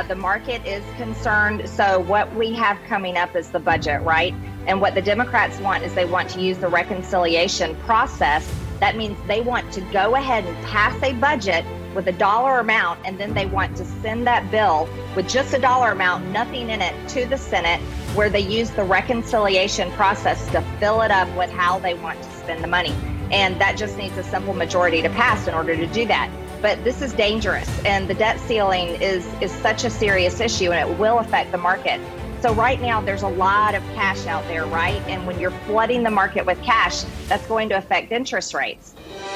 Yeah, the market is concerned. So what we have coming up is the budget, right? And what the Democrats want is they want to use the reconciliation process. That means they want to go ahead and pass a budget with a dollar amount, and then they want to send that bill with just a dollar amount, nothing in it, to the Senate, where they use the reconciliation process to fill it up with how they want to spend the money. And that just needs a simple majority to pass in order to do that. But this is dangerous, and the debt ceiling is such a serious issue, and it will affect the market. So right now, there's a lot of cash out there, right? And when you're flooding the market with cash, that's going to affect interest rates.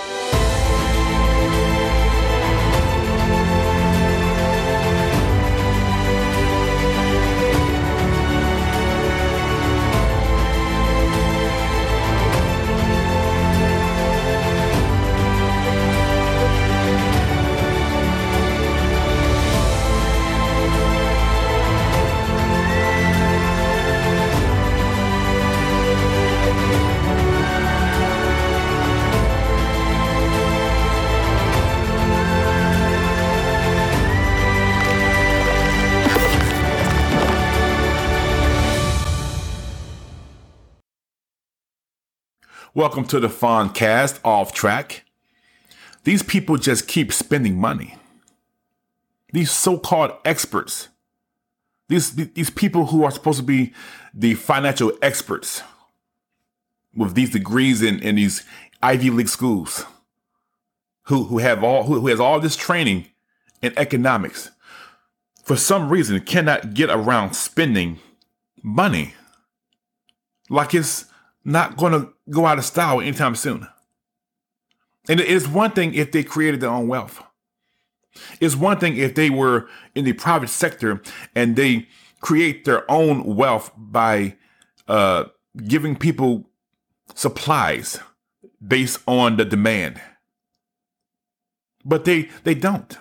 Welcome to the Foncast Off Track. These people just keep spending money. These so-called experts, these people who are supposed to be the financial experts with these degrees in these Ivy League schools, who has all this training in economics, for some reason cannot get around spending money like it's not going to go out of style anytime soon. And it is one thing if they created their own wealth. It's one thing if they were in the private sector and they create their own wealth by giving people supplies based on the demand. But they don't.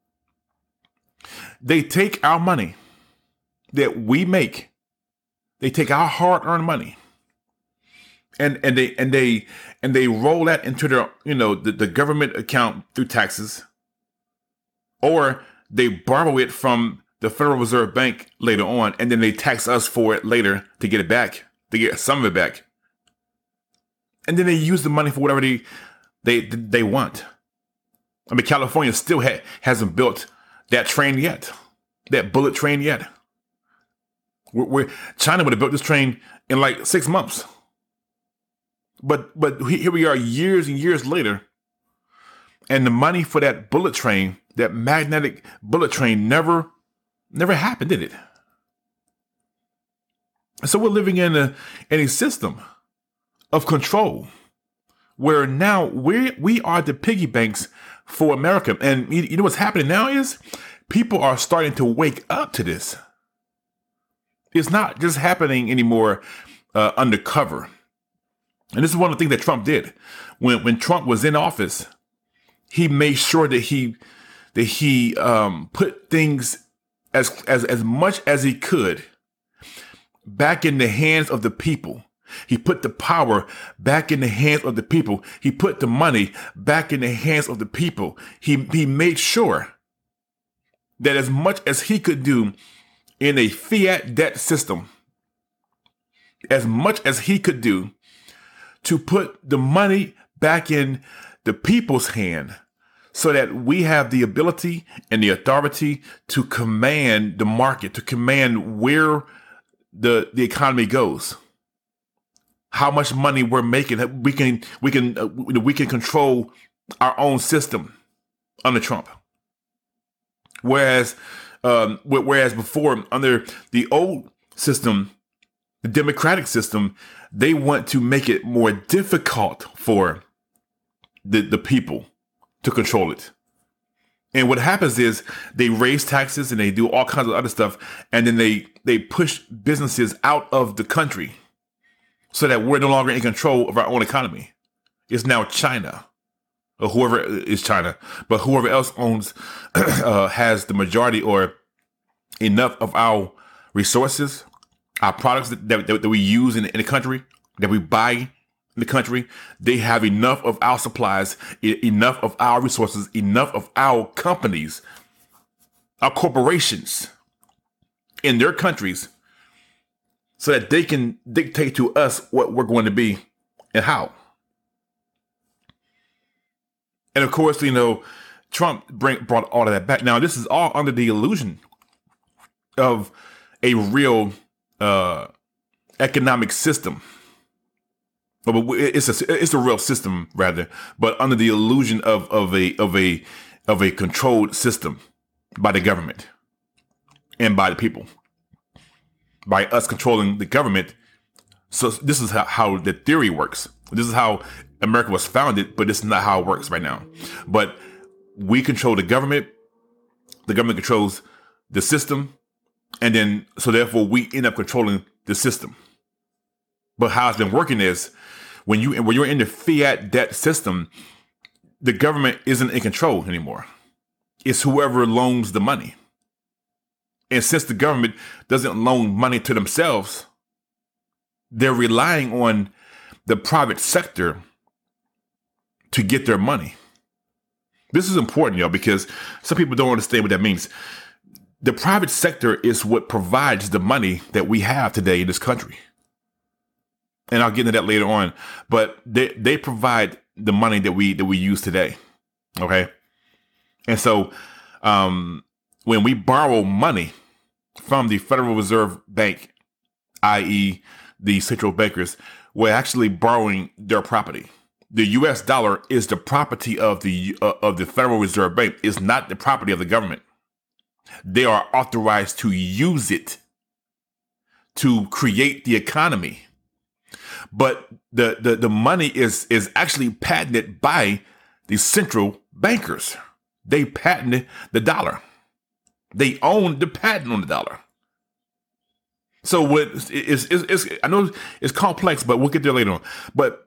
They take our money that we make. They take our hard-earned money. And they roll that into their, the government account through taxes, or they borrow it from the Federal Reserve Bank later on, and then they tax us for it later to get it back, to get some of it back, and then they use the money for whatever they want. I mean, California still hasn't built that train yet, that bullet train yet. China would have built this train in like 6 months. But here we are years and years later, and the money for that bullet train, that magnetic bullet train, never happened, did it? So we're living in a system of control where now we are the piggy banks for America. And you know what's happening now is people are starting to wake up to this. It's not just happening anymore undercover. And this is one of the things that Trump did. When Trump was in office, he made sure that he put things as much as he could back in the hands of the people. He put the power back in the hands of the people. He put the money back in the hands of the people. He made sure that as much as he could do in a fiat debt system, as much as he could do to put the money back in the people's hand so that we have the ability and the authority to command the market, to command where the economy goes, how much money we're making. We can control our own system under Trump. Whereas before, under the old system, the Democratic system, they want to make it more difficult for the people to control it. And what happens is they raise taxes and they do all kinds of other stuff. And then they push businesses out of the country so that we're no longer in control of our own economy. It's now China, or whoever is China, but whoever else owns, has the majority or enough of our resources, our products that we use in the country, that we buy in the country. They have enough of our supplies, enough of our resources, enough of our companies our corporations in their countries so that they can dictate to us what we're going to be and how. And of course, Trump brought all of that back. Now, this is all under the illusion of a real economic system. It's a real system, rather, but under the illusion of a controlled system by the government and by the people, by us controlling the government. So this is how the theory works. This is how America was founded, but this is not how it works right now. But we control the government controls the system, and then so therefore we end up controlling the system. But how it's been working is when you're in the fiat debt system, the government isn't in control anymore. It's whoever loans the money. And since the government doesn't loan money to themselves, they're relying on the private sector to get their money. This is important, y'all, because some people don't understand what that means. The private sector is what provides the money that we have today in this country. And I'll get into that later on, but they provide the money that we use today. Okay. And so, when we borrow money from the Federal Reserve Bank, i.e. the central bankers, we're actually borrowing their property. The U.S. dollar is the property of the Federal Reserve Bank. It's not the property of the government. They are authorized to use it to create the economy. But the money is actually patented by the central bankers. They patented the dollar. They own the patent on the dollar. So what is I know it's complex, but we'll get there later on. But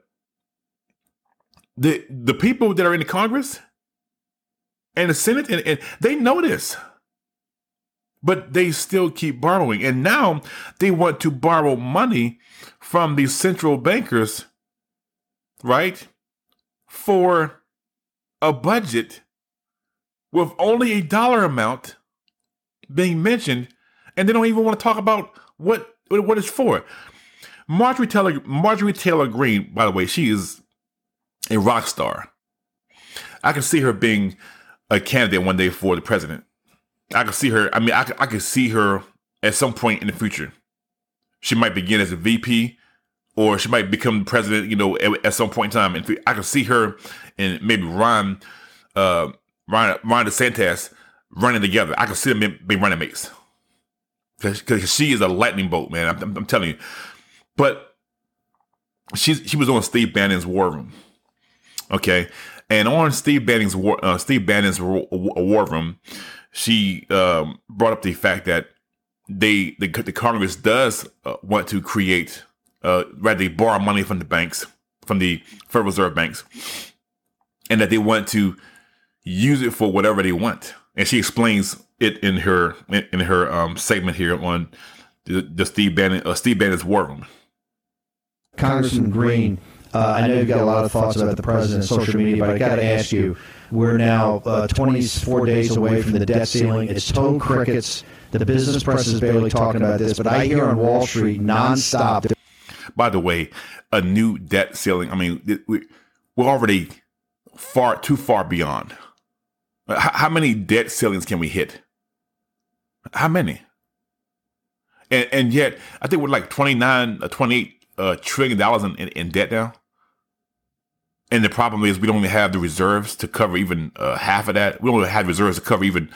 the people that are in the Congress and the Senate, and they know this, but they still keep borrowing. And now they want to borrow money from these central bankers, right, for a budget with only a dollar amount being mentioned, and they don't even want to talk about what it's for. Marjorie Taylor Greene, by the way, she is a rock star. I can see her being a candidate one day for the president. I can see her. I mean, I can see her at some point in the future. She might begin as a VP, or she might become president, at some point in time. And I can see her and maybe Ron DeSantis running together. I can see them be running mates. Because she is a lightning bolt, man. I'm telling you. But she was on Steve Bannon's War Room. Okay. And on Steve Bannon's War Room, she brought up the fact that the Congress does want to create, rather borrow money from the banks, from the Federal Reserve banks, and that they want to use it for whatever they want. And she explains it in her segment here on the Steve Bannon's War Room. Congressman Greene, I know you've got a lot of thoughts about the president's social media, but I got to ask you, we're now 24 days away from the debt ceiling. It's total crickets. The business press is barely talking about this, but I hear on Wall Street nonstop. By the way, a new debt ceiling. I mean, we're already too far beyond. How many debt ceilings can we hit? How many? And yet, I think we're like $28 trillion in debt now. And the problem is we don't even have the reserves to cover even half of that. We don't have reserves to cover even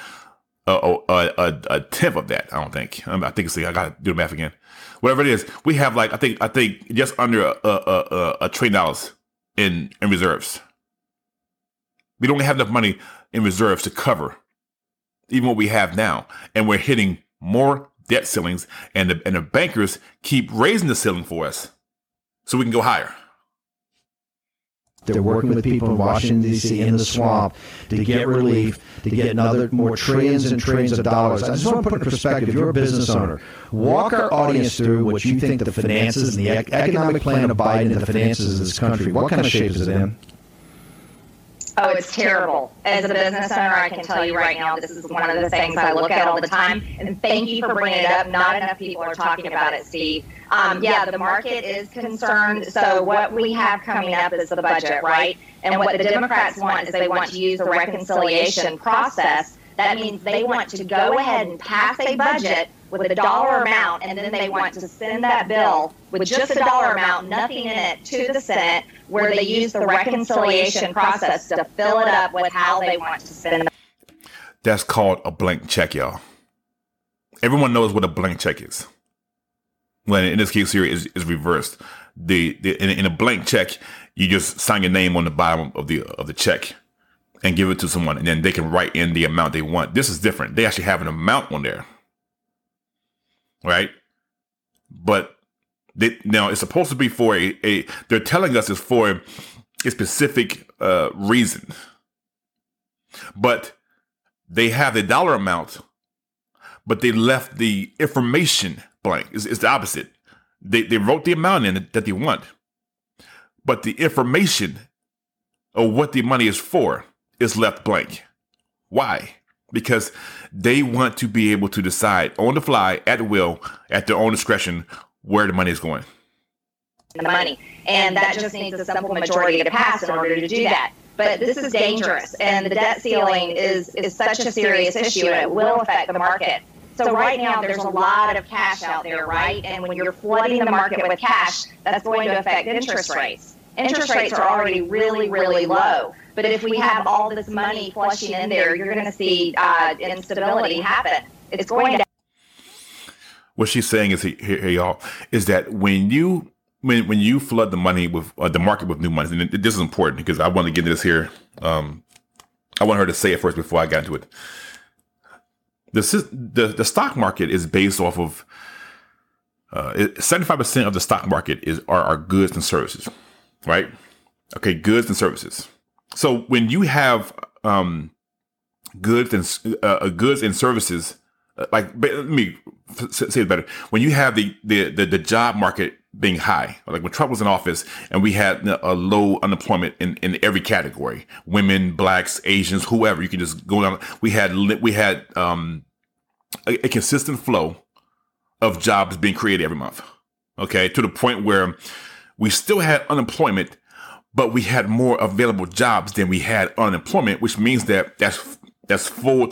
a tenth of that. I don't think. I think I got to do the math again. Whatever it is, we have like I think just under $1 trillion in reserves. We don't have enough money in reserves to cover even what we have now, and we're hitting more debt ceilings, and the bankers keep raising the ceiling for us so we can go higher. They're working with people in Washington, D.C., in the swamp to get relief, to get more trillions and trillions of dollars. I just want to put in perspective, you're a business owner. Walk our audience through what you think the finances and the economic plan of Biden and the finances of this country, what kind of shape is it in? Oh, it's terrible. As a business owner, I can tell you right now, this is one of the things I look at all the time. And thank you for bringing it up. Not enough people are talking about it, Steve. The market is concerned. So what we have coming up is the budget, right? And what the Democrats want is they want to use the reconciliation process. That means they want to go ahead and pass a budget with a dollar amount, and then they want to send that bill with just a dollar amount, nothing in it, to the Senate, where they use the reconciliation process to fill it up with how they want to spend it. That's called a blank check, y'all. Everyone knows what a blank check is. Well, in this case here, is reversed. In a blank check, you just sign your name on the bottom of the check and give it to someone, and then they can write in the amount they want. This is different. They actually have an amount on there. Right? But now it's supposed to be for they're telling us it's for a specific reason. But they have the dollar amount, but they left the information blank. It's the opposite. They wrote the amount in that they want, but the information of what the money is for is left blank. Why? Because they want to be able to decide on the fly, at will, at their own discretion, where the money is going. The money. And that just needs a simple majority to pass in order to do that. But this is dangerous. And the debt ceiling is such a serious issue, and it will affect the market. So right now, there's a lot of cash out there, right? And when you're flooding the market with cash, that's going to affect interest rates. Interest rates are already really, really low. But if we have all this money flushing in there, you're going to see instability happen. It's going to. What she's saying is, here, y'all, is that when you flood the money with the market with new money, and this is important because I want to get into this here. I want her to say it first before I got into it. The stock market is based off of 75% of the stock market are goods and services, right? Okay, goods and services. So when you have goods and services, like, let me say it better. When you have the job market being high, like when Trump was in office and we had a low unemployment in every category, women, blacks, Asians, whoever, you can just go down. We had a consistent flow of jobs being created every month. Okay. To the point where we still had unemployment, but we had more available jobs than we had unemployment, which means that's full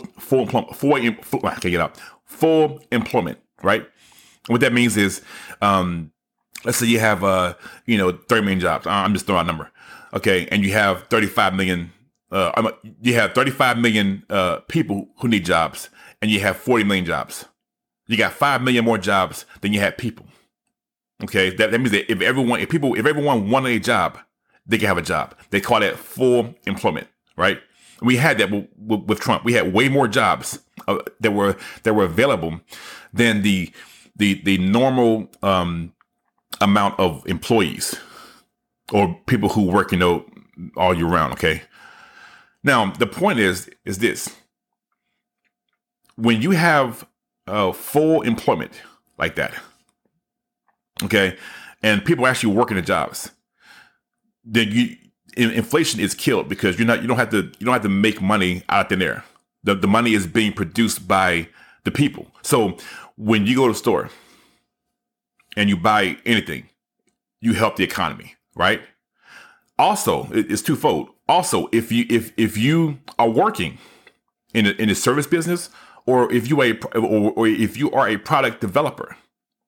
employment, right? And what that means is, let's say you have 30 million jobs. I'm just throwing out a number, okay, and you have 35 million. You have 35 million people who need jobs, and you have 40 million jobs. You got 5 million more jobs than you had people. Okay, that means that if everyone wanted a job, they can have a job. They call that full employment, right? We had that with Trump. We had way more jobs that were available than the normal amount of employees or people who work, all year round. Okay. Now the point is this: when you have full employment like that, okay, and people actually working the jobs, then inflation is killed because you don't have to make money out in there. The money is being produced by the people. So when you go to the store and you buy anything, you help the economy, right? Also, it's twofold. Also, if you are working in a service business, or if you are a product developer,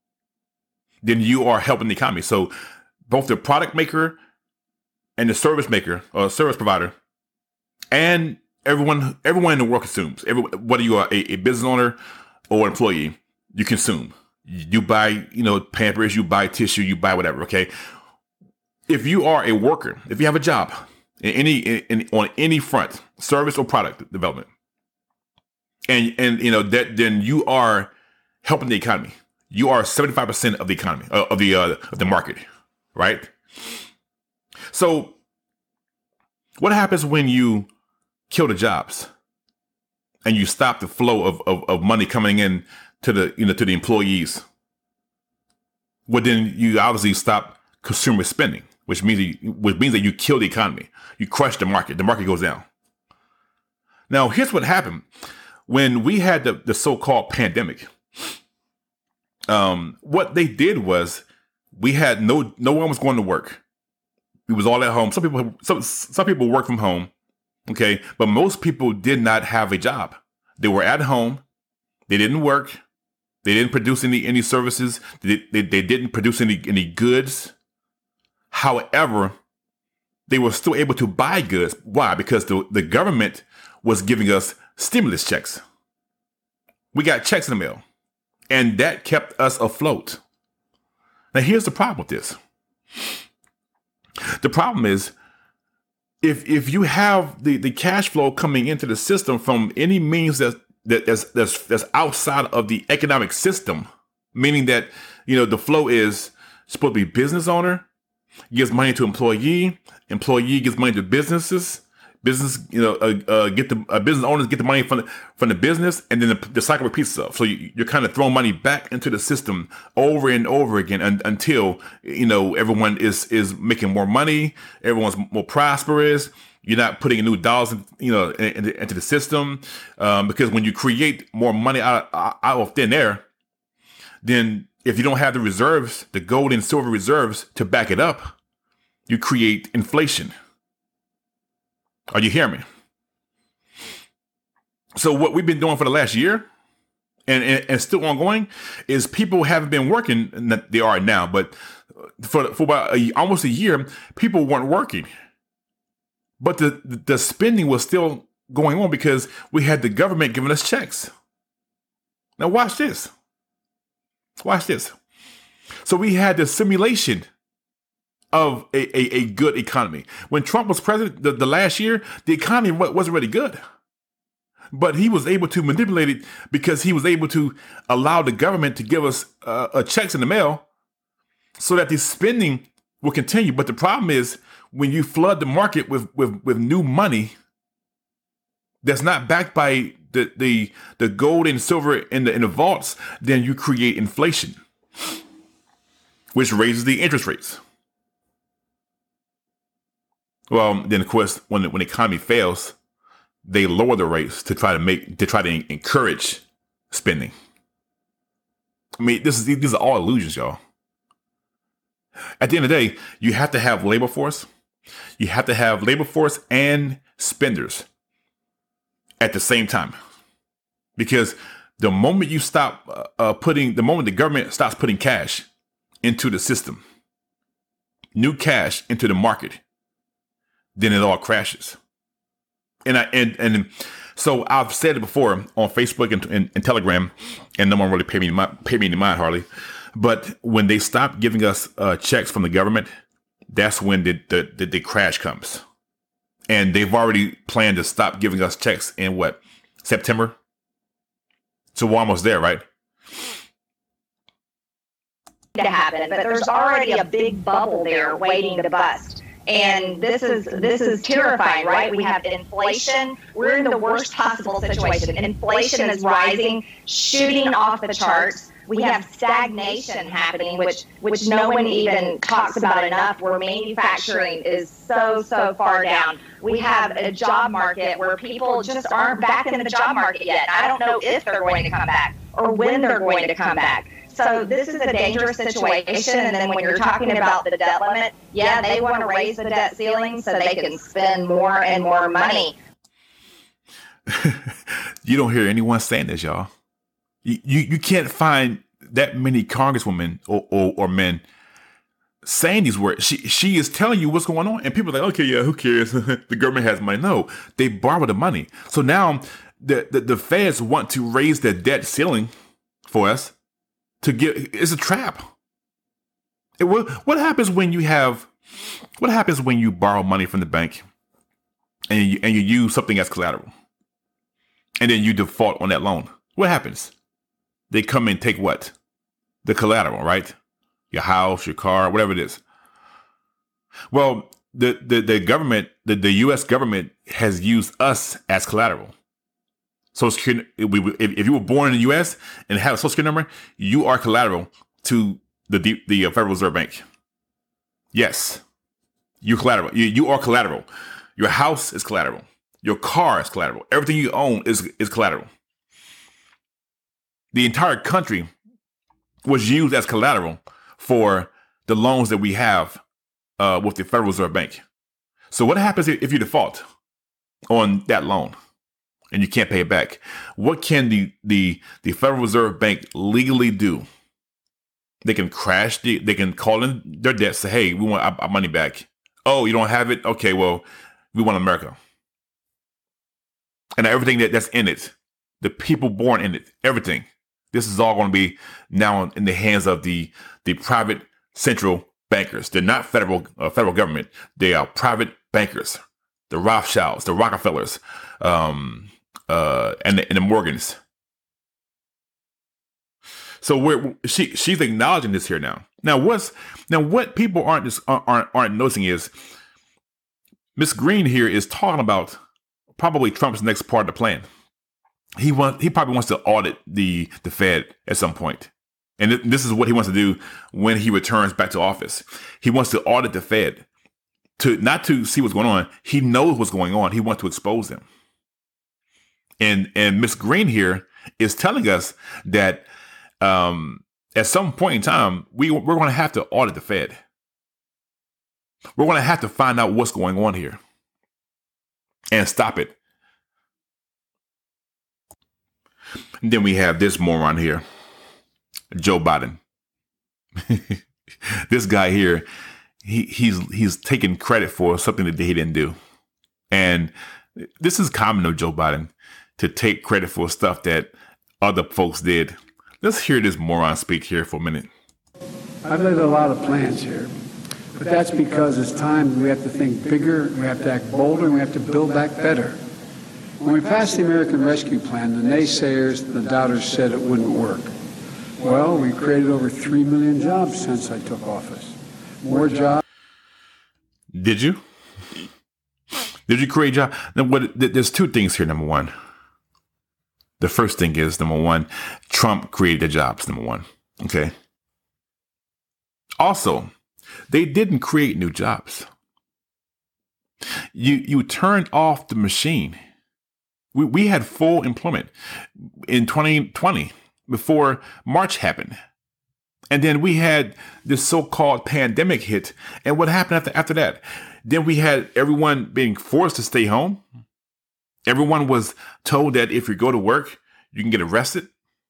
then you are helping the economy. So both the product maker and the service maker or service provider and everyone in the world consumes. Whether you are a business owner or employee, you consume. You buy, Pampers, you buy tissue, you buy whatever. Okay. If you are a worker, if you have a job on any front, service or product development, and then you are helping the economy. You are 75% of the economy, of the market, right? So what happens when you kill the jobs and you stop the flow of money coming in to the employees? Well, then you obviously stop consumer spending. which means that you kill the economy. You crush the market. The market goes down. Now, here's what happened when we had the so-called pandemic. What they did was we had no one was going to work. We was all at home. Some people work from home, okay, but most people did not have a job. They were at home. They didn't work. They didn't produce any services. They didn't produce any goods. However, they were still able to buy goods. Why? Because the government was giving us stimulus checks. We got checks in the mail, and that kept us afloat. Now, here's the problem with this. The problem is if you have the cash flow coming into the system from any means that's outside of the economic system, meaning that, the flow is supposed to be business owner, gives money to employee gives money to businesses, business owners get the money from the business, and then the cycle repeats itself. So you're kind of throwing money back into the system over and over again until everyone is making more money, everyone's more prosperous. You're not putting new dollars into the system, because when you create more money out of thin air, then if you don't have the reserves, the gold and silver reserves to back it up, you create inflation. Are you hearing me? So what we've been doing for the last year and still ongoing is people haven't been working. They are now, but for about almost a year, people weren't working. But the spending was still going on because we had the government giving us checks. Now watch this. Watch this. So we had the simulation of a good economy. When Trump was president the last year, the economy wasn't really good. But he was able to manipulate it because he was able to allow the government to give us checks in the mail so that the spending will continue. But the problem is when you flood the market with new money that's not backed by the gold and silver in the vaults, then you create inflation, which raises the interest rates. Well, then of course, when the economy fails, they lower the rates to try to encourage spending. I mean, these are all illusions, y'all. At the end of the day, you have to have labor force. You have to have labor force and spenders at the same time, because the moment you stop the moment the government stops putting cash into the system, new cash into the market, then it all crashes. And so I've said it before on Facebook and Telegram, and no one really paid me any mind hardly. But when they stop giving us checks from the government, that's when the crash comes. And they've already planned to stop giving us checks in September? So we're almost there, right? To happen, but there's already a big bubble there waiting to bust. And this is terrifying, right? We have inflation. We're in the worst possible situation. Inflation is rising, shooting off the charts. We have stagnation happening, which no one even talks about enough, where manufacturing is so far down. We have a job market where people just aren't back in the job market yet. I don't know if they're going to come back or when they're going to come back. So this is a dangerous situation. And then when you're talking about the debt limit, yeah, they want to raise the debt ceiling so they can spend more and more money. You don't hear anyone saying this, y'all. You can't find that many congresswomen or men saying these words. She is telling you what's going on, and people are like, okay, yeah, who cares? The government has money. No, they borrow the money. So now the feds want to raise the debt ceiling for us to get. It's a trap. What happens when you borrow money from the bank and you use something as collateral, and then you default on that loan? What happens? They come and take what? The collateral, right? Your house, your car, whatever it is. Well, the government, the U.S. government has used us as collateral. So if you were born in the U.S. and have a Social Security number, you are collateral to the Federal Reserve Bank. Yes. You're collateral. You are collateral. Your house is collateral. Your car is collateral. Everything you own is collateral. The entire country was used as collateral for the loans that we have with the Federal Reserve Bank. So what happens if you default on that loan and you can't pay it back? What can the Federal Reserve Bank legally do? They can they can call in their debt, say, hey, we want our money back. Oh, you don't have it? Okay, well, we want America. And everything that's in it, the people born in it, everything. This is all going to be now in the hands of the private central bankers. They're not federal government. They are private bankers. The Rothschilds, the Rockefellers, and the Morgans. So she's acknowledging this here now. Now what people aren't noticing is Ms. Green here is talking about probably Trump's next part of the plan. He probably wants to audit the Fed at some point. And this is what he wants to do when he returns back to office. He wants to audit the Fed not to see what's going on. He knows what's going on. He wants to expose them. And Ms. Green here is telling us that at some point in time, we're going to have to audit the Fed. We're going to have to find out what's going on here and stop it. And then we have this moron here, Joe Biden. This guy here, he's taking credit for something that he didn't do. And this is common of Joe Biden to take credit for stuff that other folks did. Let's hear this moron speak here for a minute. I've laid a lot of plans here, but that's because it's time we have to think bigger, we have to act bolder, and we have to build back better. When we passed the American Rescue Plan, the naysayers, the doubters said it wouldn't work. Well, we created over 3 million jobs since I took office. More jobs. Did you? Did you create jobs? There's two things here, number one. The first thing is, number one, Trump created the jobs, number one. Okay. Also, they didn't create new jobs. You turned off the machine. We had full employment in 2020 before March happened. And then we had this so-called pandemic hit. And what happened after that? Then we had everyone being forced to stay home. Everyone was told that if you go to work, you can get arrested.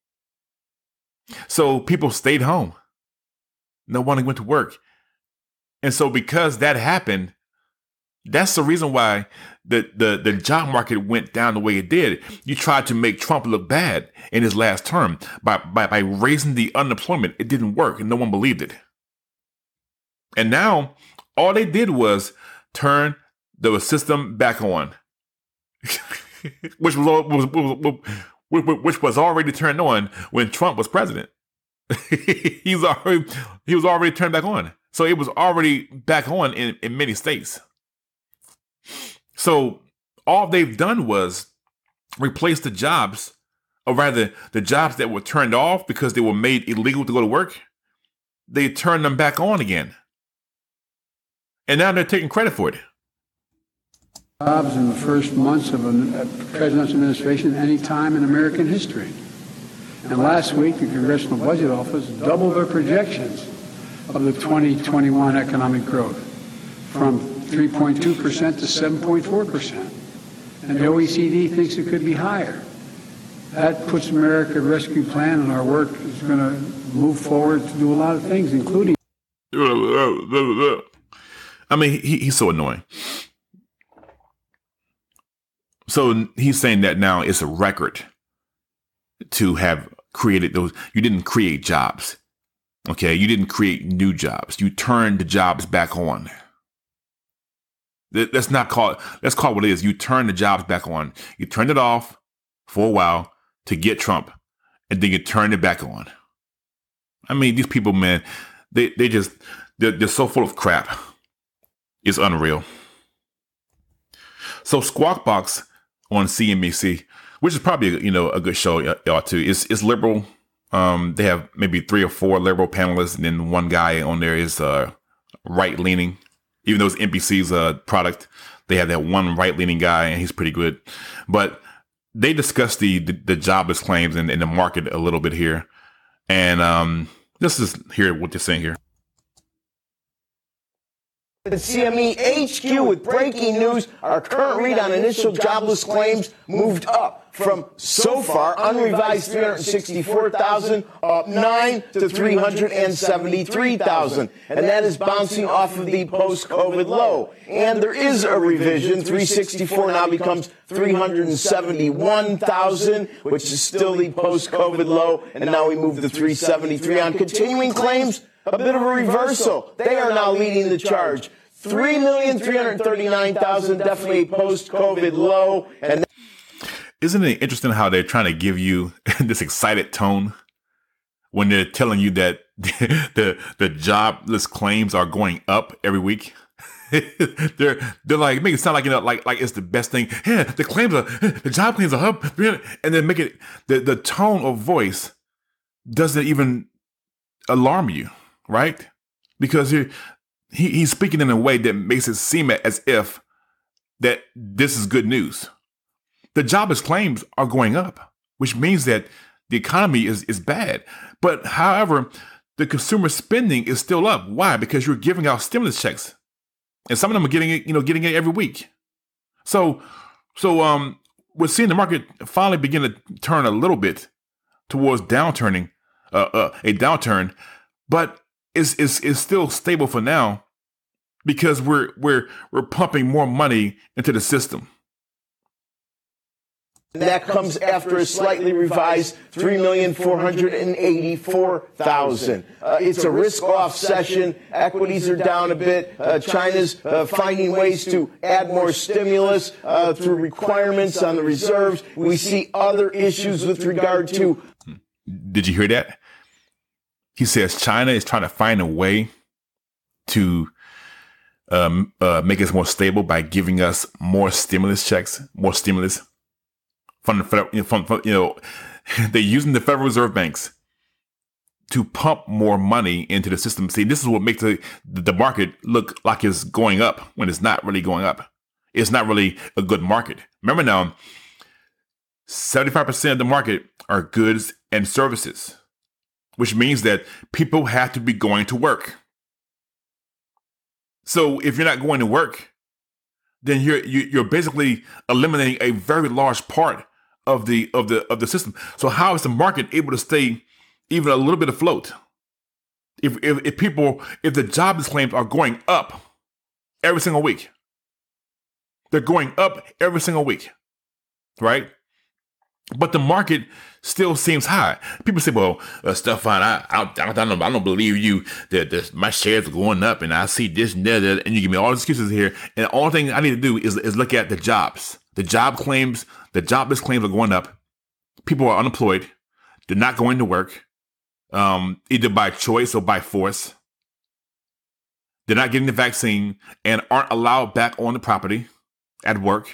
So people stayed home. No one went to work. And so because that happened, that's the reason why the job market went down the way it did. You tried to make Trump look bad in his last term by raising the unemployment. It didn't work and no one believed it. And now all they did was turn the system back on, which was already turned on when Trump was president. he was already turned back on. So it was already back on in many states. So all they've done was replace the jobs, or rather the jobs that were turned off because they were made illegal to go to work. They turned them back on again. And now they're taking credit for it. Jobs in the first months of a president's administration any time in American history. And last week, the Congressional Budget Office doubled their projections of the 2021 economic growth from 3.2% to 7.4%. And the OECD thinks it could be higher. That puts America Rescue Plan and our work is going to move forward to do a lot of things, including... I mean, he's so annoying. So he's saying that now it's a record to have created those. You didn't create jobs. Okay. You didn't create new jobs. You turned the jobs back on. Let's call it what it is. You turned the jobs back on. You turned it off for a while to get Trump, and then you turned it back on. I mean, these people, man, they're so full of crap. It's unreal. So Squawk Box on CNBC, which is probably a good show, y'all too. It's liberal. They have maybe 3 or 4 liberal panelists, and then one guy on there is right leaning. Even though it's NBC's product, they have that one right-leaning guy, and he's pretty good. But they discussed the jobless claims in the market a little bit here. And let's just hear what they're saying here. The CME HQ with breaking news. Our current read on initial jobless claims moved up from so far unrevised 364,000 up 9 to 373,000. And that is bouncing off of the post-COVID low. And there is a revision. 364 now becomes 371,000, which is still the post-COVID low. And now we move to 373 on continuing claims. A bit of a reversal. They are now leading the charge. 3,339,000, definitely a post-COVID low. And isn't it interesting how they're trying to give you this excited tone when they're telling you that the jobless claims are going up every week? they're like make it sound like, you know, like it's the best thing. Yeah, the job claims are up, and then make it the tone of voice doesn't even alarm you, right? Because he's speaking in a way that makes it seem as if that this is good news. The jobless claims are going up, which means that the economy is bad. But however, the consumer spending is still up. Why? Because you're giving out stimulus checks, and some of them are getting it every week. So we're seeing the market finally begin to turn a little bit towards a downturn, but it's still stable for now because we're pumping more money into the system. that comes after a slightly revised 3,484,000. It's a risk-off session. Equities are down a bit. China's finding ways to add more stimulus through requirements on the reserves. We see other issues with regard to... Did you hear that? He says China is trying to find a way to make us more stable by giving us more stimulus checks, more stimulus from they're using the Federal Reserve banks to pump more money into the system. See, this is what makes the market look like it's going up when it's not really going up. It's not really a good market. Remember now, 75% of the market are goods and services, which means that people have to be going to work. So if you're not going to work, then you're basically eliminating a very large part of the system. So how is the market able to stay even a little bit afloat? If the jobless claims are going up every single week, they're going up every single week, right? But the market still seems high. People say, "Well, Stefan, I don't believe you that my shares are going up, and I see this and that," and you give me all the excuses here. And the only thing I need to do is look at the jobs. The job claims, the jobless claims are going up. People are unemployed. They're not going to work, either by choice or by force. They're not getting the vaccine and aren't allowed back on the property at work.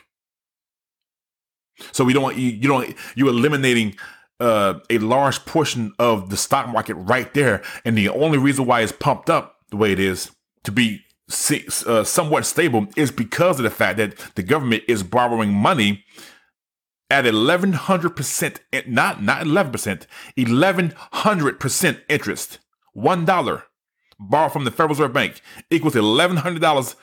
So you're eliminating a large portion of the stock market right there. And the only reason why it's pumped up the way it is to be somewhat stable is because of the fact that the government is borrowing money at 1,100%, not 11%, 1,100% interest. $1 borrowed from the Federal Reserve Bank equals $1,100.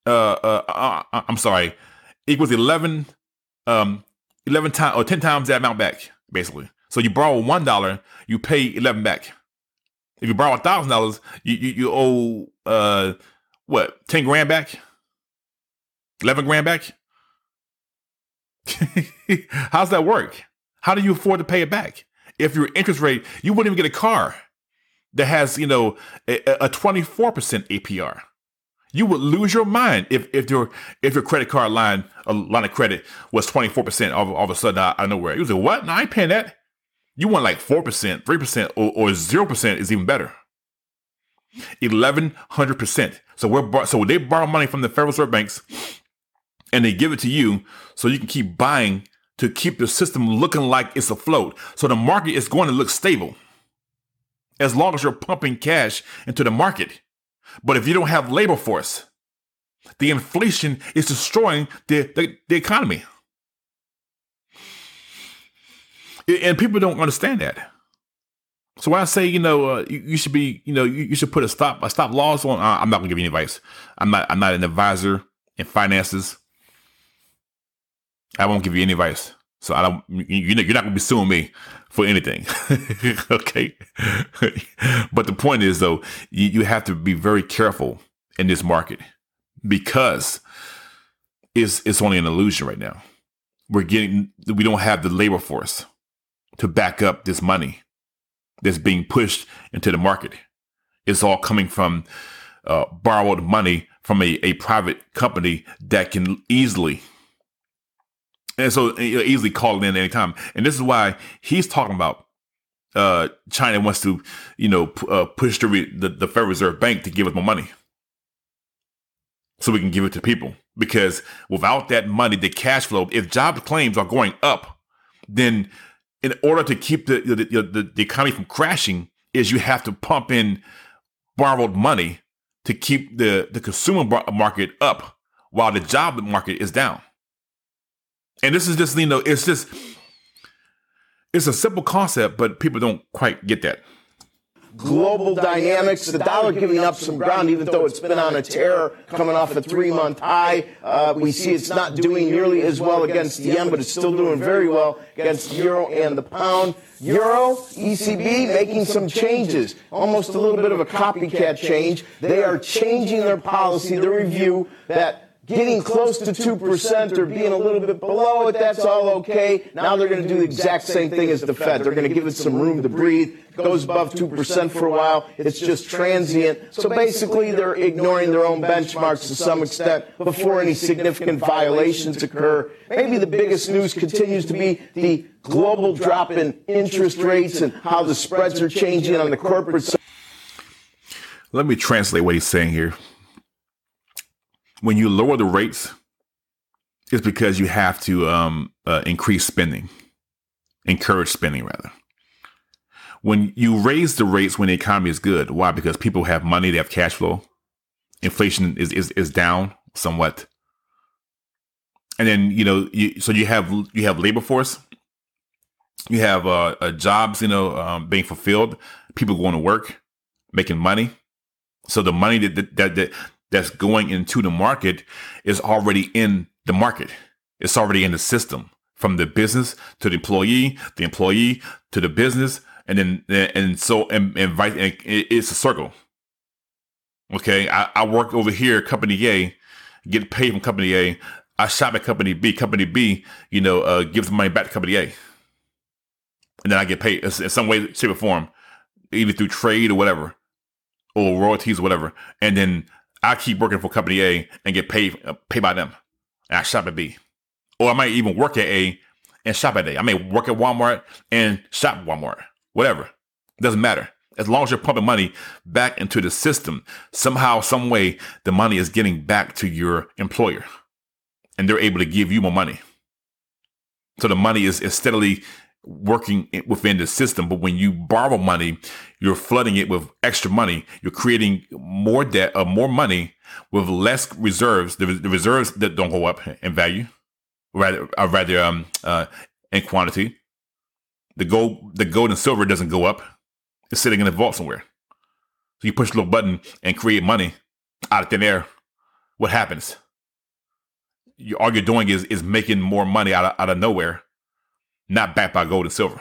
Equals 11 times or 10 times that amount back, basically. So you borrow $1, you pay 11 back. If you borrow $1,000, you owe 10 grand back, 11 grand back. How's that work? How do you afford to pay it back? If your interest rate, you wouldn't even get a car that has a 24% APR. You would lose your mind if your credit card line of credit was 24% all of a sudden out of nowhere. You was like, what? No, I ain't paying that. You want like 4%, 3%, or 0% is even better. 1,100%. So they borrow money from the Federal Reserve banks and they give it to you so you can keep buying to keep the system looking like it's afloat. So the market is going to look stable as long as you're pumping cash into the market. But if you don't have labor force, The inflation is destroying the economy. And people don't understand that. So when I say, you should be, you should put a stop loss on, I'm not gonna give you any advice. I'm not an advisor in finances. I won't give you any advice. So you're not gonna be suing me for anything. Okay. But the point is though, you have to be very careful in this market because it's only an illusion right now. We don't have the labor force to back up this money that's being pushed into the market. It's all coming from borrowed money from a private company that can easily call it in any time. And this is why he's talking about China wants to, push the Federal Reserve Bank to give us more money so we can give it to people. Because without that money, the cash flow, if job claims are going up, then in order to keep the economy from crashing, is you have to pump in borrowed money to keep the consumer market up while the job market is down. And this is just, it's a simple concept, but people don't quite get that. Global dynamics, the dollar giving up some ground, even though it's been on a tear coming off a 3-month high. We see it's not doing nearly as well against the yen, but it's still doing very well against the euro and the pound. Euro, ECB making some changes, almost a little bit of a copycat change. They are changing their policy, their review, that getting close to 2% or being a little bit below it, that's all okay. Now they're going to do the exact same thing as the Fed. They're going to give it some room to breathe. It goes above 2% for a while. It's just transient. So basically, they're ignoring their own benchmarks to some extent before any significant violations occur. Maybe the biggest news continues to be the global drop in interest rates and how the spreads are changing on the corporate side. Let me translate what he's saying here. When you lower the rates, it's because you have to increase spending, encourage spending rather. When you raise the rates when the economy is good, why? Because people have money, they have cash flow. Inflation is down somewhat. And then, so you have labor force. You have jobs, being fulfilled, people going to work, making money. So the money that's going into the market is already in the market. It's already in the system, from the business to the employee to the business, and it's a circle. Okay, I work over here, company A, get paid from company A. I shop at company B. Company B, gives money back to company A, and then I get paid in some way, shape, or form, either through trade or whatever, or royalties or whatever, and then I keep working for company A and get paid by them. And I shop at B. Or I might even work at A and shop at A. I may work at Walmart and shop at Walmart. Whatever. It doesn't matter. As long as you're pumping money back into the system, somehow, some way, the money is getting back to your employer. And they're able to give you more money. So the money is steadily working within the system. But when you borrow money, you're flooding it with extra money. You're creating more debt or more money with less reserves. The reserves that don't go up in value, rather in quantity. The gold and silver doesn't go up. It's sitting in a vault somewhere. So you push a little button and create money out of thin air. What happens? All you're doing is making more money out of nowhere. Not backed by gold and silver.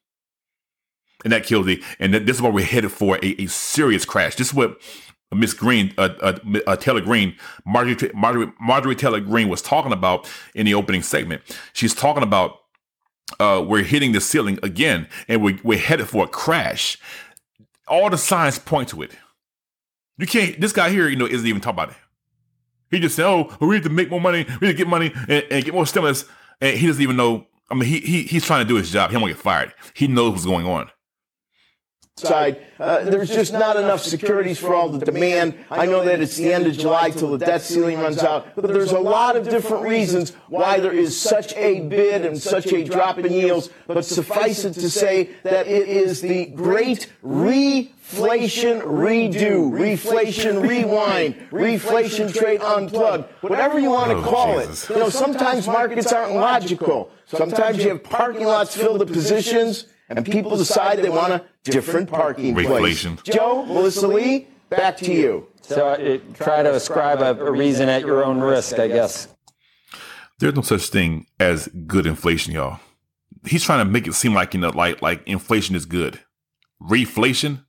And that kills and this is what we're headed for, a serious crash. This is what Miss Green, Taylor Green, Marjorie Taylor Green was talking about in the opening segment. She's talking about we're hitting the ceiling again, and we're headed for a crash. All the signs point to it. You can't, this guy here, isn't even talking about it. He just said, we need to make more money, we need to get money and get more stimulus. And he doesn't even know. I mean, he's trying to do his job. He don't want to get fired. He knows what's going on. side, there's just not enough securities for all the demand. I know that it's the end of July till the debt ceiling runs out, but there's a lot of different reasons why there is such a bid and such a drop in yields. But suffice it to say that it is the great reflation redo, reflation rewind, reflation trade unplugged, whatever you want to call it. You know, sometimes markets aren't logical. Sometimes you have parking lots filled with positions, and people decide they want a different parking place. Joe, Melissa Lee, back to you. So try to ascribe a reason at your own risk, I guess. There's no such thing as good inflation, y'all. He's trying to make it seem like, you know, like inflation is good. Reflation?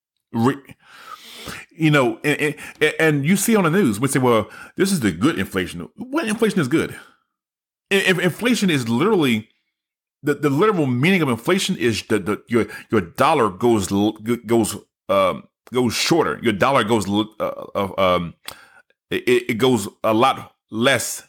You know, and you see on the news, we say, well, this is the good inflation. What inflation is good? Inflation is literally, the literal meaning of inflation is your dollar goes shorter. Your dollar goes it goes a lot less.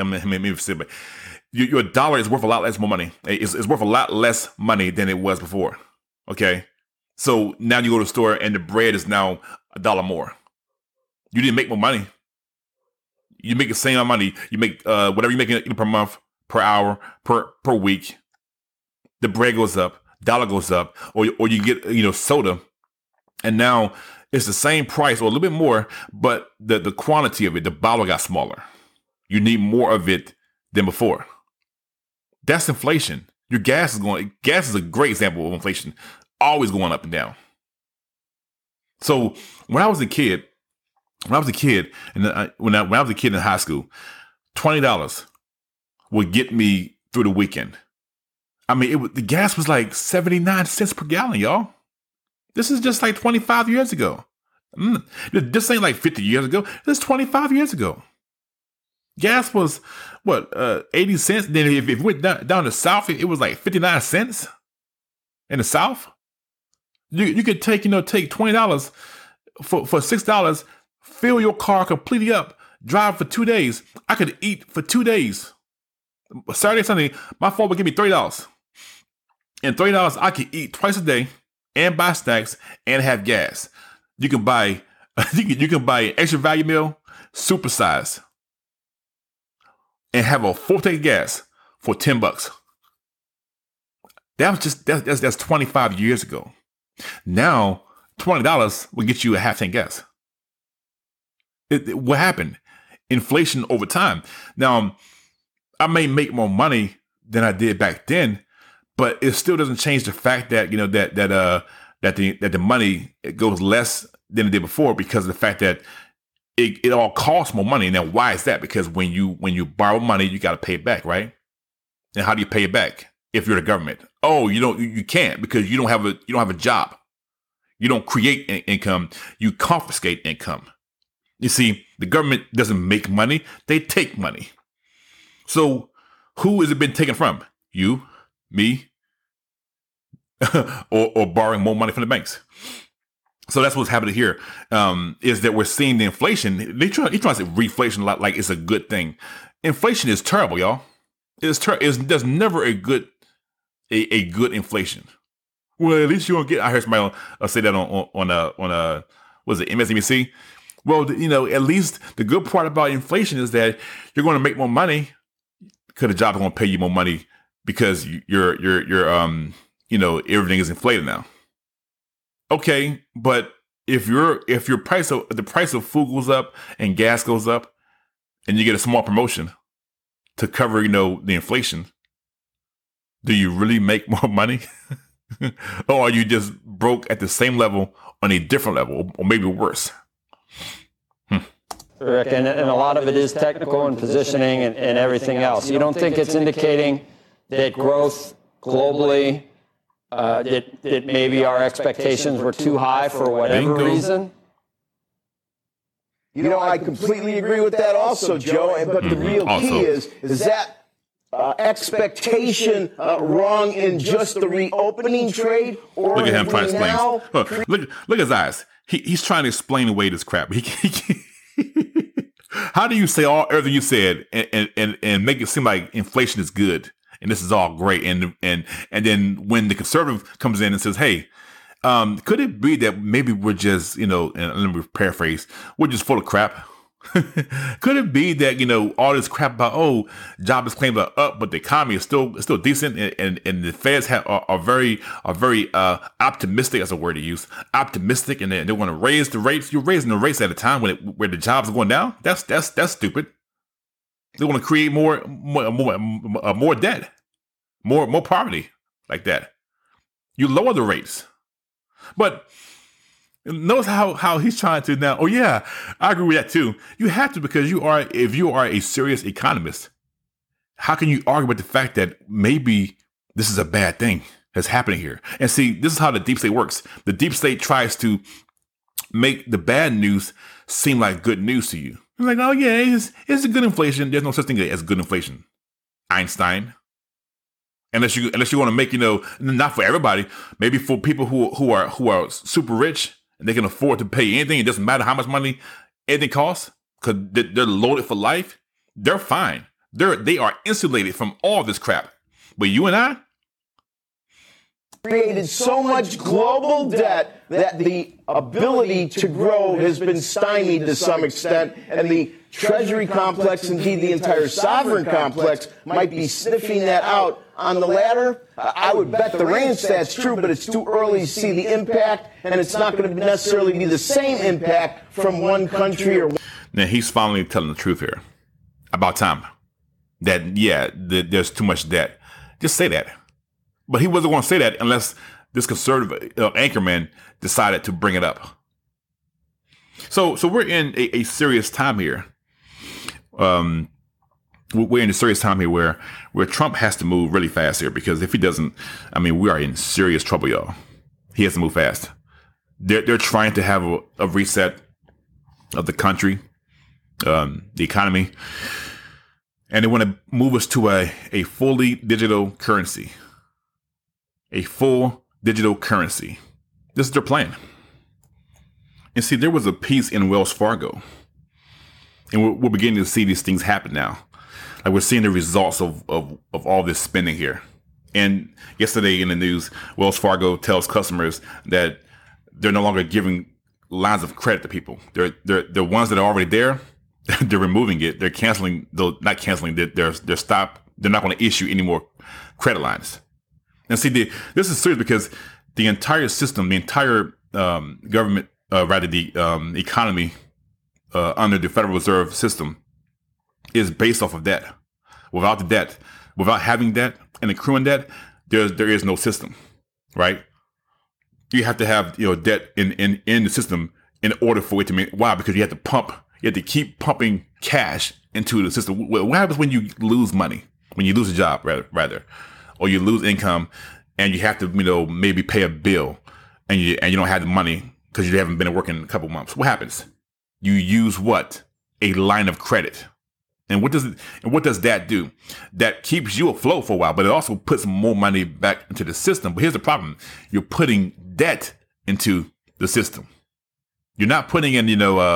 Your dollar is worth a lot less more money. It's worth a lot less money than it was before. Okay, so now you go to the store and the bread is now $1 more. You didn't make more money. You make the same amount of money. You make whatever you're making per month, per hour, per week. The bread goes up, dollar goes up, or you get, you know, soda, and now it's the same price or a little bit more, but the quantity of it, the bottle got smaller. You need more of it than before. That's inflation. Your gas is a great example of inflation, always going up and down. So when I was a kid, and when I was a kid in high school, $20 would get me through the weekend. I mean, the gas was like 79 cents per gallon, y'all. This is just like 25 years ago. This ain't like 50 years ago. This is 25 years ago. Gas was, 80 cents? Then if it went down the South, it was like 59 cents in the South. You could take $20 for $6, fill your car completely up, drive for 2 days. I could eat for 2 days. Saturday, Sunday, my phone would give me $30. And $30, I could eat twice a day and buy snacks and have gas. You can buy an extra value meal, supersize, and have a full tank of gas for $10. That's 25 years ago. Now, $20 will get you a half tank gas. What happened? Inflation over time. Now, I may make more money than I did back then, but it still doesn't change the fact that, you know, that the money goes less than it did before, because of the fact that it all costs more money. Now, why is that? Because when you borrow money, you got to pay it back, right? And how do you pay it back if you're the government? Oh, you can't, because you don't have a job. You don't create income. You confiscate income. You see, the government doesn't make money; they take money. So, who has it been taken from? You, me, or borrowing more money from the banks? So that's what's happening here. Is that we're seeing the inflation. They try to say reflation like it's a good thing. Inflation is terrible, y'all. It's terrible. There's never a good inflation. Well, at least you won't get. I heard somebody say that on was it MSNBC? Well, you know, at least the good part about inflation is that you're going to make more money because the job is going to pay you more money because you're you know, everything is inflated now. Okay, but if the price of food goes up and gas goes up, and you get a small promotion to cover, you know, the inflation, do you really make more money? Or are you just broke at the same level on a different level, or maybe worse? Rick, and a lot of it is technical and positioning and everything else. You don't think it's indicating that growth globally, that maybe our expectations were too high for whatever reason? You know, I completely agree with that also, Joe. But the real key is that expectation wrong in just the reopening trade? Or look at him trying to explain. Look at his eyes. He's trying to explain away this crap. How do you say everything you said and make it seem like inflation is good and this is all great, and then when the conservative comes in and says, "Hey, Could it be that maybe we're just, and let me paraphrase, we're just full of crap? Could it be that, all this crap about, jobless claims are up, but the economy is still decent, and the Feds are very optimistic, that's a word to use, optimistic, and they want to raise the rates. You're raising the rates at a time where the jobs are going down. That's stupid. They want to create more debt, more poverty like that. You lower the rates. But notice how he's trying to now. Oh yeah, I agree with that too. You have to, because if you are a serious economist, how can you argue with the fact that maybe this is a bad thing that's happening here? And see, this is how the deep state works. The deep state tries to make the bad news seem like good news to you. It's like, oh yeah, it's a good inflation. There's no such thing as good inflation. Einstein. Unless you want to make, not for everybody, maybe for people who are super rich and they can afford to pay anything. It doesn't matter how much money anything costs because they're loaded for life. They're fine. They are insulated from all this crap. But you and I, created so much global debt that the ability to grow has been stymied to some extent, and the Treasury complex, indeed the entire sovereign complex, might be sniffing that out. On the latter, I would bet the range that's true, but it's too early to see the impact, and it's not going to necessarily be the same impact from one country or. Now he's finally telling the truth here. About time. That, there's too much debt. Just say that. But he wasn't going to say that unless this conservative anchorman decided to bring it up. So we're in a serious time here. We're in a serious time here where Trump has to move really fast here, because if he doesn't, we are in serious trouble, y'all. He has to move fast. They're trying to have a reset of the country, the economy, and they want to move us to a fully digital currency. A full digital currency. This is their plan. And see, there was a piece in Wells Fargo, and we're beginning to see these things happen now. Like, we're seeing the results of all this spending here. And yesterday in the news, Wells Fargo tells customers that they're no longer giving lines of credit to people. They're ones that are already there. They're removing it. They're canceling. Not canceling. They're not going to issue any more credit lines. And see, this is serious because the entire system, the entire government, the economy under the Federal Reserve System is based off of debt. Without the debt, without having debt and accruing debt, there is no system, right? You have to have debt in the system in order for it to make. Why? Because you have to keep pumping cash into the system. What happens when you lose money? When you lose a job, rather. Or you lose income, and you have to, maybe pay a bill, and you don't have the money because you haven't been working in a couple months. What happens? You use what? A line of credit. And what does that do? That keeps you afloat for a while, but it also puts more money back into the system. But here's the problem: you're putting debt into the system. You're not putting in,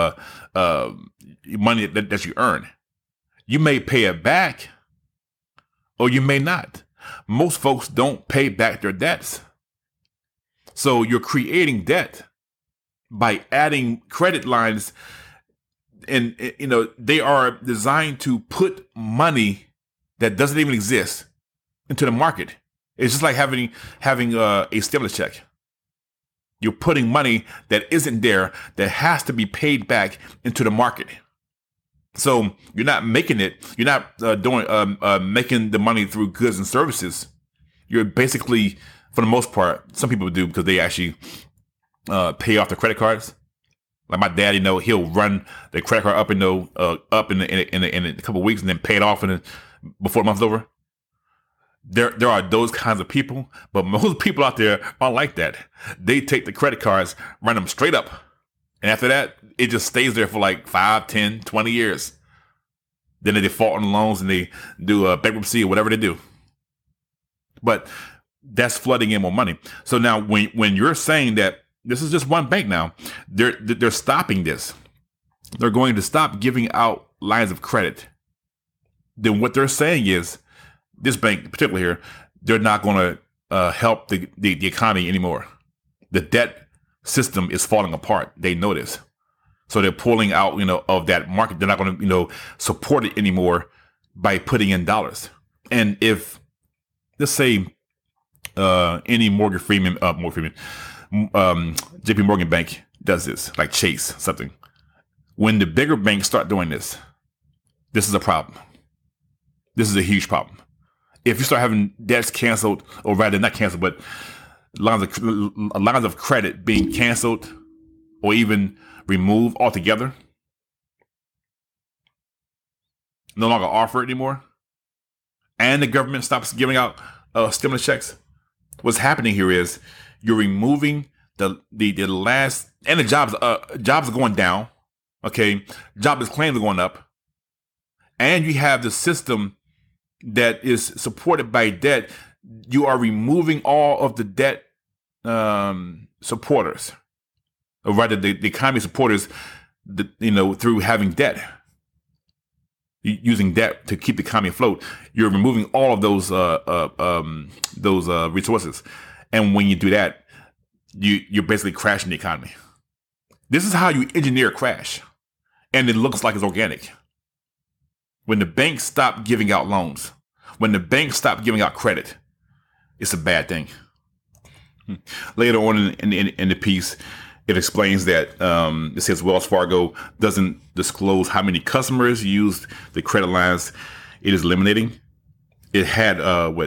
money that you earn. You may pay it back, or you may not. Most folks don't pay back their debts. So you're creating debt by adding credit lines, and they are designed to put money that doesn't even exist into the market. It's just like having a stimulus check. You're putting money that isn't there, that has to be paid back into the market. So you're not making it. You're not making the money through goods and services. You're basically, for the most part, some people do because they actually pay off their credit cards. Like my dad, he'll run the credit card up in a couple of weeks and then pay it off before the month's over. There are those kinds of people, but most people out there aren't like that. They take the credit cards, run them straight up. And after that, it just stays there for like 5, 10, 20 years. Then they default on the loans and they do a bankruptcy or whatever they do. But that's flooding in more money. So now when you're saying that this is just one bank now, they're stopping this. They're going to stop giving out lines of credit. Then what they're saying is, this bank particularly here, they're not going to help the economy anymore. The debt system is falling apart. They know this. So they're pulling out, of that market. They're not going to, support it anymore by putting in dollars. And if, let's say, any Morgan Freeman, JP Morgan bank does this, like Chase, something. When the bigger banks start doing this, this is a problem. This is a huge problem. If you start having debts canceled, or rather not canceled, but lines of credit being canceled or even removed altogether, no longer offered anymore, and the government stops giving out stimulus checks, what's happening here is you're removing the last, and the jobs are going down. Okay, jobless claims are going up, and you have the system that is supported by debt. You are removing all of the debt supporters, or rather the economy supporters, through having debt, using debt to keep the economy afloat. You're removing all of those resources, and when you do that, you're basically crashing the economy. This is how you engineer a crash, and it looks like it's organic. When the banks stop giving out loans, when the banks stop giving out credit, it's a bad thing. Later on in the piece, it explains that it says Wells Fargo doesn't disclose how many customers used the credit lines it is eliminating. It had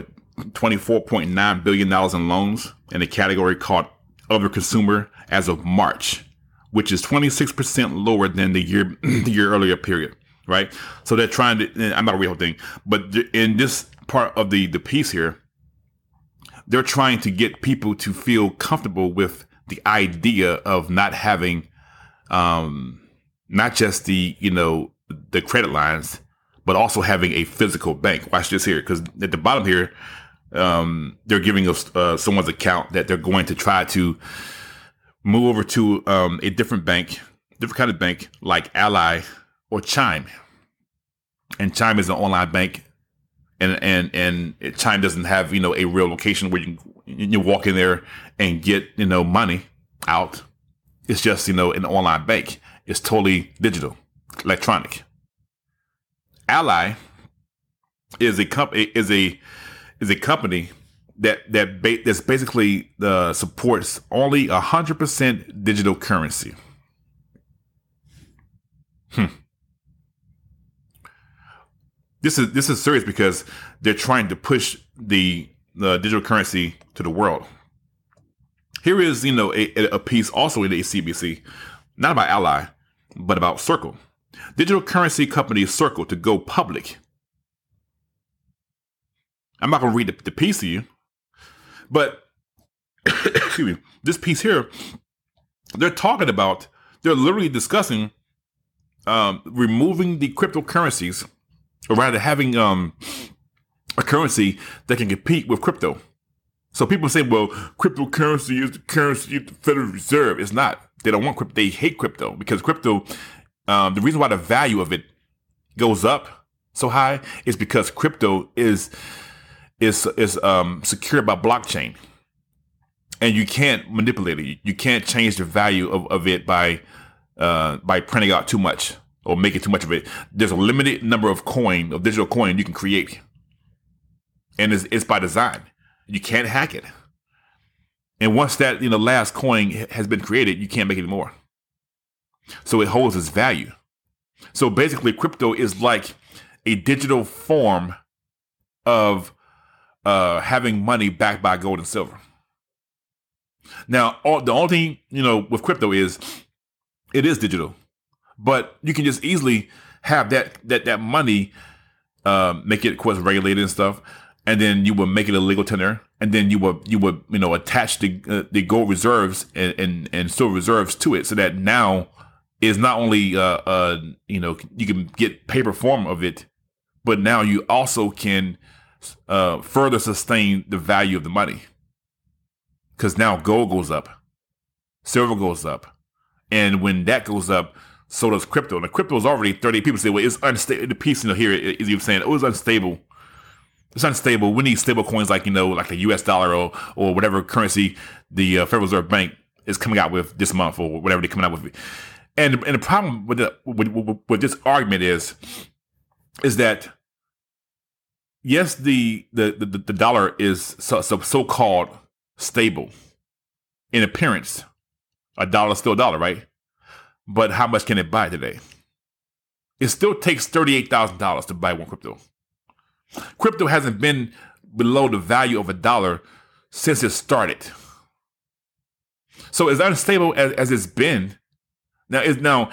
$24.9 billion in loans in a category called Other Consumer as of March, which is 26% lower than the year earlier period. Right. So they're trying to, I'm not a real thing, but in this part of the piece here, they're trying to get people to feel comfortable with the idea of not having, not just the credit lines, but also having a physical bank. Watch this here, because at the bottom here, they're giving us someone's account that they're going to try to move over to a different bank, different kind of bank like Ally or Chime. And Chime is an online bank, and Chime doesn't have a real location where you walk in there and get money out. It's just an online bank. It's totally digital, electronic. Ally is a company that's basically supports only 100% digital currency. This is serious because they're trying to push the digital currency to the world. Here is a piece also in the CBC, not about Ally, but about Circle. Digital currency company Circle to go public. I'm not going to read the piece to you, but excuse me, this piece here, they're literally discussing removing the cryptocurrencies, or rather having a currency that can compete with crypto. So people say, well, cryptocurrency is the currency of the Federal Reserve. It's not. They don't want crypto. They hate crypto because crypto, the reason why the value of it goes up so high is because crypto is secured by blockchain, and you can't manipulate it. You can't change the value of it by printing out too much or making too much of it. There's a limited number of digital coin you can create, and it's by design. You can't hack it. And once that last coin has been created, you can't make it anymore. So it holds its value. So basically, crypto is like a digital form of having money backed by gold and silver. Now, the only thing with crypto is it is digital, but you can just easily have that money, make it, of course, regulated and stuff, and then you would make it a legal tender, and then you would attach the gold reserves and silver reserves to it, so that now is not only you can get paper form of it, but now you also can further sustain the value of the money, because now gold goes up, silver goes up, and when that goes up, so does crypto. And the crypto is already 30. People say, well, it's unstable. The piece here is even saying it was unstable It's unstable. We need stable coins like the U.S. dollar or whatever currency the Federal Reserve Bank is coming out with this month or whatever they're coming out with. And the problem with this argument is that yes, the dollar is so-called stable in appearance. A dollar is still a dollar, right? But how much can it buy today? It still takes $38,000 to buy one crypto. Crypto hasn't been below the value of a dollar since it started. So as unstable as it's been, as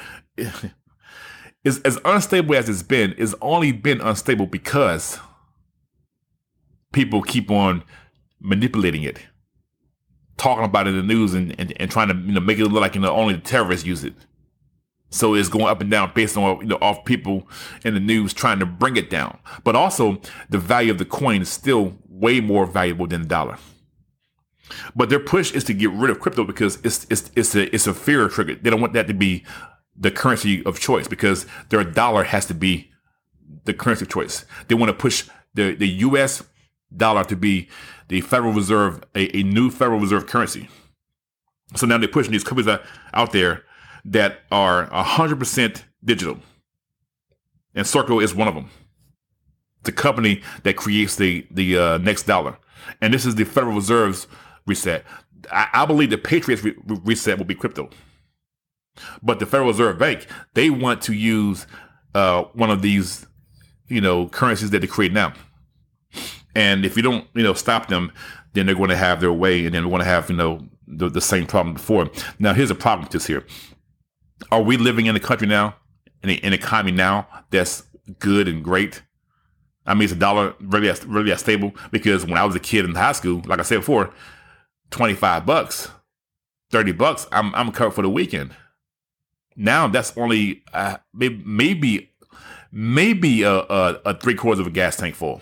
unstable as it's been, it's only been unstable because people keep on manipulating it, talking about it in the news and trying to make it look like only the terrorists use it. So it's going up and down based on off people in the news trying to bring it down. But also the value of the coin is still way more valuable than the dollar. But their push is to get rid of crypto because it's a fear trigger. They don't want that to be the currency of choice because their dollar has to be the currency of choice. They want to push the U.S. dollar to be the Federal Reserve, a new Federal Reserve currency. So now they're pushing these companies out there that are 100% digital. And Circle is one of them. The company that creates the next dollar. And this is the Federal Reserve's reset. I believe the Patriots reset will be crypto. But the Federal Reserve Bank, they want to use one of these, currencies that they create now. And if you don't, stop them, then they're going to have their way, and then we're going to have, the same problem before. Now, here's a problem with this here. Are we living in a country now, in an economy now that's good and great? I mean, is the dollar really stable? Because when I was a kid in high school, like I said before, $25, $30, I'm covered for the weekend. Now that's only maybe a 3/4 of a gas tank full.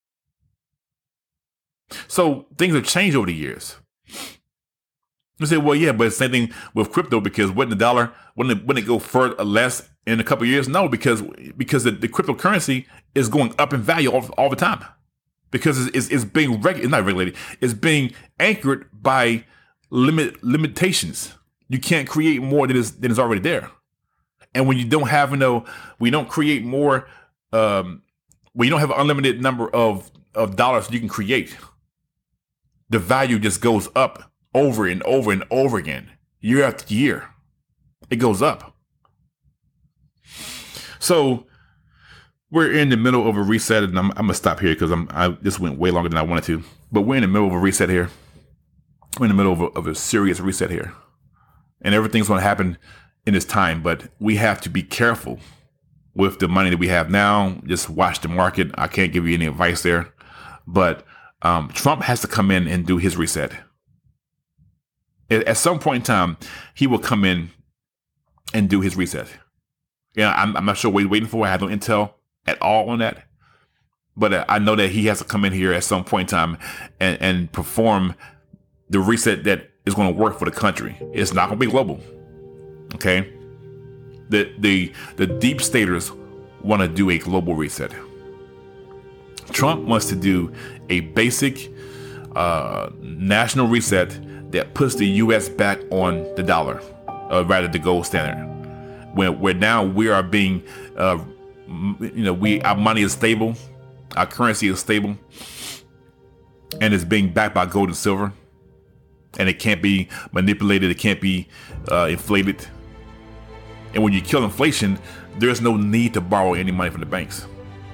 So things have changed over the years. You say, well, yeah, but it's the same thing with crypto because wouldn't it go further or less in a couple of years? No, because the cryptocurrency is going up in value all the time because it's being not regulated. It's being anchored by limitations. You can't create more than is already there. And when you don't have, we don't create more, when you don't have an unlimited number of dollars you can create, the value just goes up over and over and over again, year after year. It goes up. So we're in the middle of a reset, and I'm gonna stop here because this went way longer than I wanted to. But we're in the middle of a reset here. We're in the middle of a serious reset here, and everything's going to happen in its time. But we have to be careful with the money that we have now. Just watch the market. I can't give you any advice there, but Trump has to come in and do his reset. At some point in time, he will come in and do his reset. I'm not sure what he's waiting for. I have no intel at all on that. But I know that he has to come in here at some point in time and perform the reset that is going to work for the country. It's not going to be global. Okay? The deep staters want to do a global reset. Trump wants to do a basic national reset that puts the U.S. back on the dollar, rather the gold standard. Where now we are being, our money is stable, our currency is stable, and it's being backed by gold and silver, and it can't be manipulated, it can't be inflated. And when you kill inflation, there's no need to borrow any money from the banks.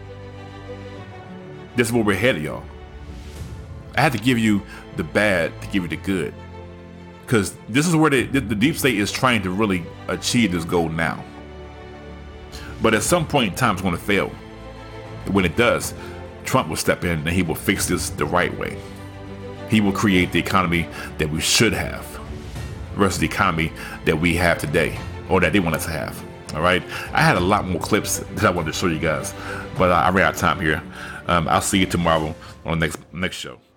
This is where we're headed, y'all. I had to give you the bad to give you the good. Because this is where the deep state is trying to really achieve this goal now. But at some point in time, it's going to fail. When it does, Trump will step in and he will fix this the right way. He will create the economy that we should have versus the economy that we have today, or that they want us to have. All right. I had a lot more clips that I wanted to show you guys, but I ran out of time here. I'll see you tomorrow on the next show.